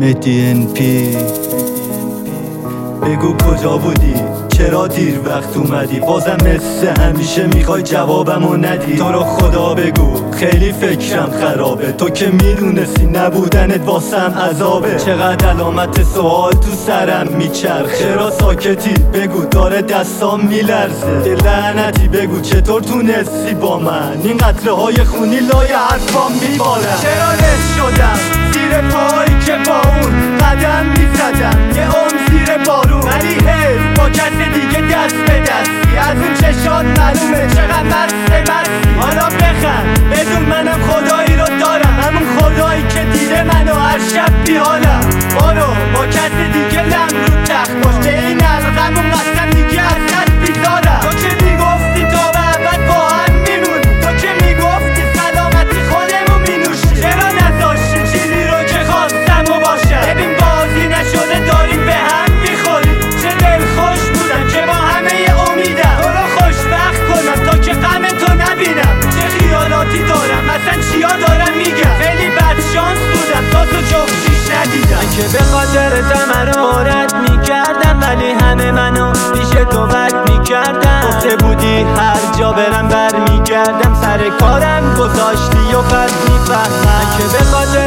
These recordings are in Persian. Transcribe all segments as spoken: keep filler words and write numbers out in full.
مهدی ان پی. بگو کجا بودی؟ چرا دیر وقت اومدی؟ بازم مثل همیشه میخوای جوابمو ندی. تو رو خدا بگو خیلی فکرم خرابه، تو که میدونستی نبودنت واسم عذابه. چقدر علامت سوال تو سرم میچرخه، چرا ساکتی؟ بگو داره دستام میلرزه. دل لعنتی بگو چطور تونستی با من این قطره های خونی لای حرفام میبارم؟ چرا نش شدم زیر پایی که با اون قدم میزدم یه عمر زیر بارون، ولی حیف با کس دیگه دست به دستی. از اون چشات معلومه چقدر مسته مستی. حالا بخند بدون منم خدایی رو دارم، همون خدایی که دیده منو هر شب بیحالم. برو با کس دیگه لم رو تخت باش، به این القمون قسم دیگه ازت بیزارم. تو که میگفتی تا به ابد با هم میمونی، تو که میگفتی سلامتی خودمون مینوشی، چرا نذاشتی چیزی رو که خواستم و باشم؟ ببین بازی نشده داریم به هم میخوری. چه دل خوش بودم که با همه امیدم تو رو خوشبخت کنم تا که غم تو نبینم. چه خیالاتی دارم اصلا چیا دارم میگم؟ خیلی بد شانس بودم تا تو جفتیش ندیدم. من که به خاطر تمرارت میکردم، ولی همه منو پیش تو بد میکردم. گفته بودی هر جا برم بر میگردم، سر کارم گذاشتی و بد میفهمم. من که به خاطر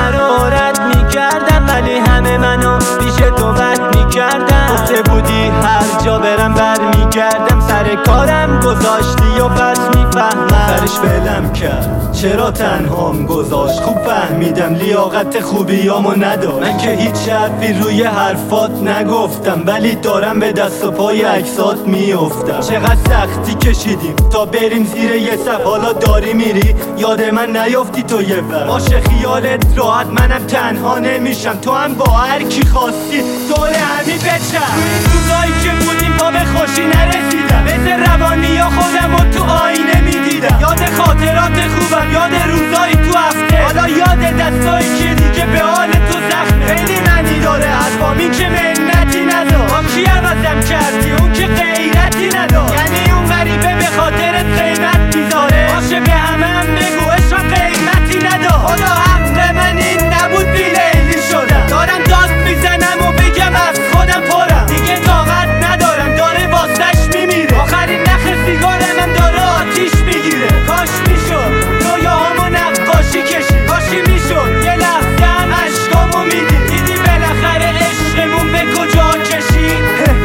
تمرارت میکردم، ولی همه منو پیش تو بد میکردم. گفته بودی هر جا برم بر میگردم، سر کارم گذاشتی و پس میفهمم. سرش بلم کرد چرا تنهام گذاشت، خوب فهمیدم لیاقت خوبیامو نداشت. من که هیچ حرفی روی حرفات نگفتم، ولی دارم به دست و پای عکسات میافتم. چقدر سختی کشیدیم تا بریم زیر یه صف، حالا داری میری یاد من نیافتی تو یه وقت. باشه خیالت راحت منم تنها نمیشم، تو هم با هر کی خواستی دور همی بچم. این روزایی که بودیم پا به خوشی نرسیدم، مثل روانی یا خودم و تو آینه میدیدم. یاد خاطرات خوبم، یاد روزایی تو هفته، حالا یاد دستایی که دیگه به حال تو زخمه. خیلی معنی داره حرفام، این که منتی ندار. با کی عوضم کردی؟ اون که غیرتی ندار. یعنی اون غریبه به خاطرت قیمت میذاره؟ باشه به همه هم بگو عشق قیمتی ندار. خدا حق من این نبود بی لیلی شدم، دارم داد میزنم و بگم از خودم پرم. دیگه طاقت ندارم داره واسش میمیره، آخرین نخ سیگارم هم داره آتیش میگیره. کاش میشد رویاهامو نقاشی کشید، کاشی میشد یه لحظه هم عشقامو میدید. دیدی بالاخره عشقمون به کجا کشید؟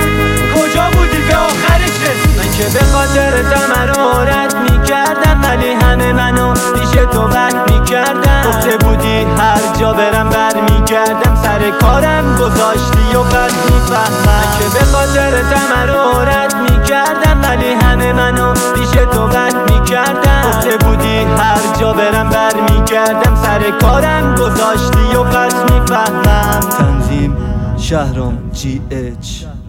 کجا بودی به آخرش رسید؟ من که به خاطر تمرارت میکردم، ولی همه منو پیش تو بد میکردم. گفته بودی هر جا برم بر میگردم، سر کارم گذاشتی و بد میفهمم. من که به خاطر تمرارت میکردم، ولی همه منو پیش تو بد میکردم. گفته بودی هر جا برم بر میگردم، سر کارم گذاشتی و پس میفهمم. تنظیم شهرام جی اچ.